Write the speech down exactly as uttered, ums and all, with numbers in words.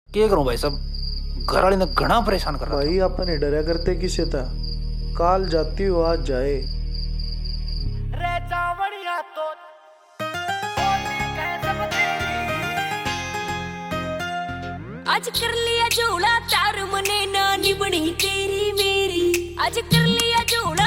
क्या करूं भाई सब, घर वाले ने घना परेशान कर रहा भाई अपन डरा करते किसे था, काल जाती हो आज जाए। रे चावड़िया तो आज कर लिया झोला तार मने नानी बनी तेरी मेरी, आज कर लिया झोला।